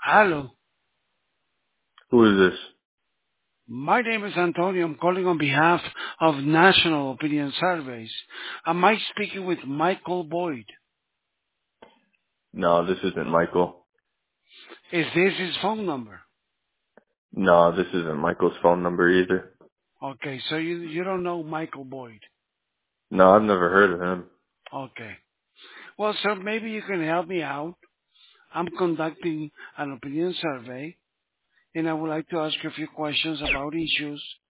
Hello. Who is this? My name is Antonio. I'm calling on behalf of National Opinion Surveys. Am I speaking with Michael Boyd? No, this isn't Michael. Is this his phone number? No, this isn't Michael's phone number either. Okay, so you don't know Michael Boyd. No, I've never heard of him. Okay. Well, sir, maybe you can help me out. I'm conducting an opinion survey, and I would like to ask you a few questions about issues